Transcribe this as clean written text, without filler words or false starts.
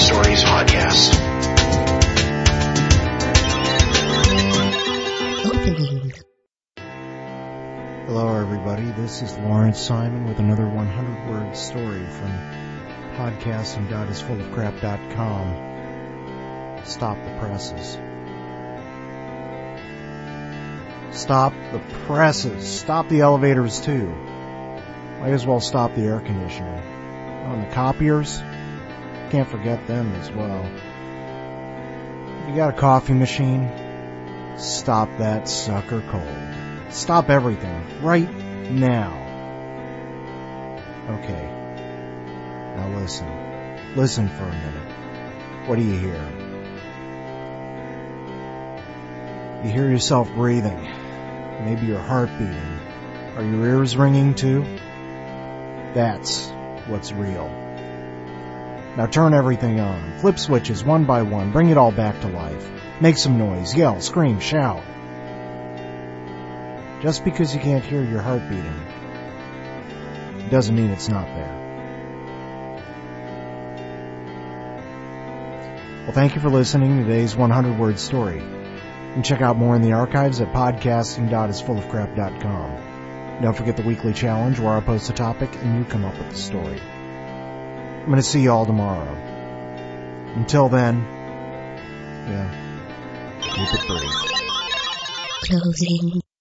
Stories podcast. Hello everybody, this is Lawrence Simon with another 100-word story from podcasting.isfullofcrap.com. Stop the presses. Stop the presses. Stop the elevators too. Might as well stop the air conditioning. On the copiers, can't forget them as well. If you got a coffee machine, stop that sucker cold. Stop everything right now. Okay. Now listen. Listen for a minute. What do you hear? You hear yourself breathing. Maybe your heart beating. Are your ears ringing too? That's what's real. Now turn everything on. Flip switches one by one. Bring it all back to life. Make some noise. Yell, scream, shout. Just because you can't hear your heart beating doesn't mean it's not there. Well, thank you for listening to today's 100-word story. You can check out more in the archives at podcasting.isfullofcrap.com. Don't forget the weekly challenge where I post a topic and you come up with the story. I'm going to see you all tomorrow. Until then, keep it free. Closing